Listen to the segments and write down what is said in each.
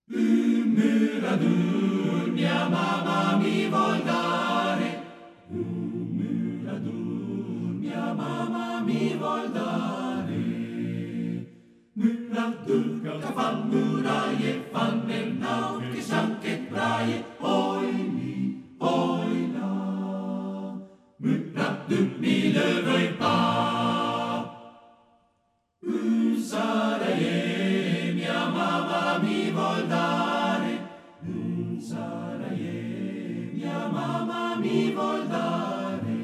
Radul mia mamma mi vuol dare, Radul mia mamma mi vuol dare. Radul che fa muraie, fa nel nau, che sanche braie, oi lì, oi là. Radul mi le voi pa. Saraie mia mamma mi vuol dare, Saraie mia mamma mi vuol dare.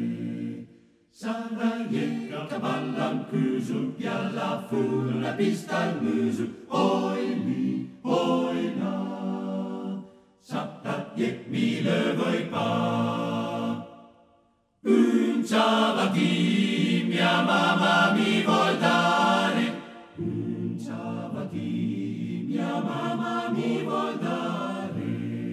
Saraie che ballan chiuso, pialla fu la pista al muso, oi lì, oi là. Saraie mi le voi pa. Un ciabati mia mamma mi vuol dare, un ciabati mia mamma mi vuol dare.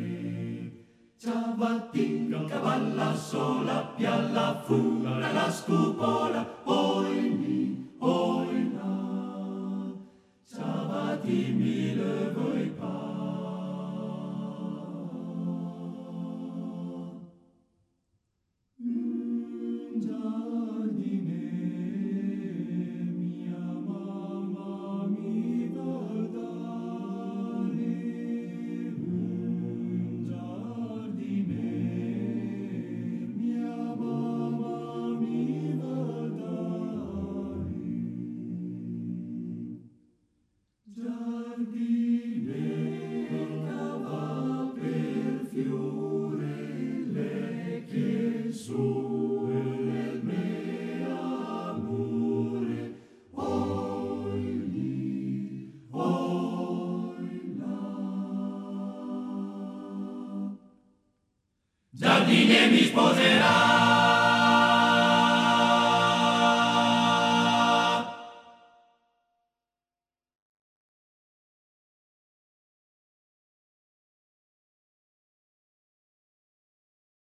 Ciabati cavalla sola, pialla fura la scupola, oi lì, oi là. Ciabati mi le voi pa. Giardine mi sposerà.